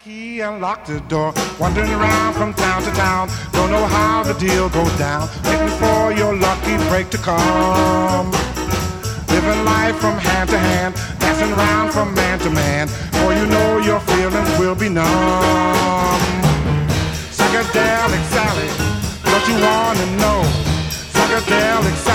Key and lock the door, wandering around from town to town. Don't know how the deal goes down, waiting for your lucky break to come. Living life from hand to hand, dancing around from man to man. For you know your feelings will be numb. Psychedelic Sally, what you wanna know? Psychedelic Sally.